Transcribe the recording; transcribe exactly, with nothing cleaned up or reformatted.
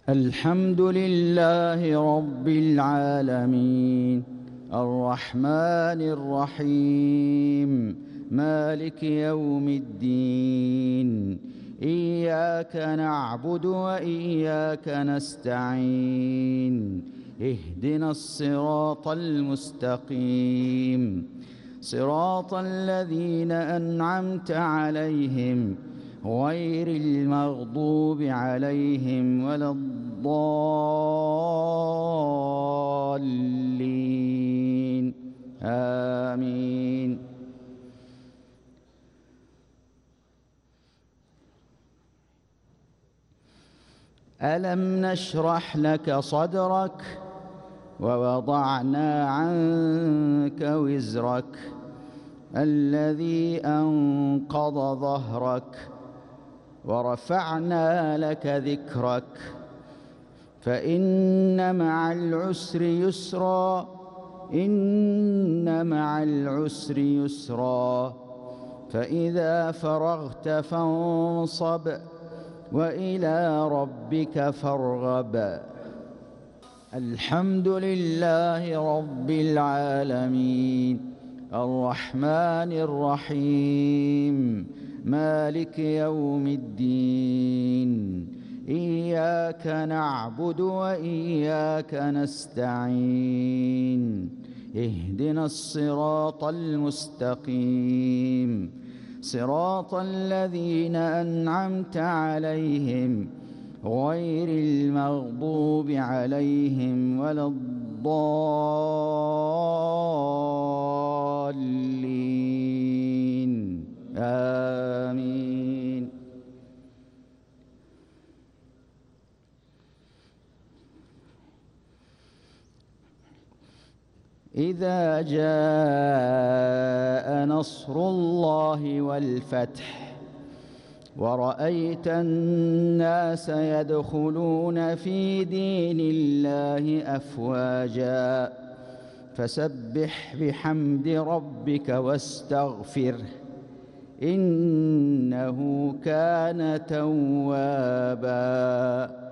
الحمد لله رب العالمين الرحمن الرحيم مالك يوم الدين إياك نعبد وإياك نستعين اهدنا الصراط المستقيم صراط الذين أنعمت عليهم غير المغضوب عليهم ولا الضالين آمين. ألم نشرح لك صدرك ووضعنا عنك وزرك الذي أنقض ظهرك ورفعنا لك ذكرك فإن مع العسر يسرا إن مع العسر يسرا فإذا فرغت فانصب وإلى ربك فارغب. الحمد لله رب العالمين الرحمن الرحيم مالك يوم الدين إياك نعبد وإياك نستعين اهدنا الصراط المستقيم صراط الذين أنعمت عليهم غير المغضوب عليهم ولا الضالين آمين. إذا جاء نصر الله والفتح ورأيت الناس يدخلون في دين الله أفواجا فسبح بحمد ربك واستغفره إنه كان توابا.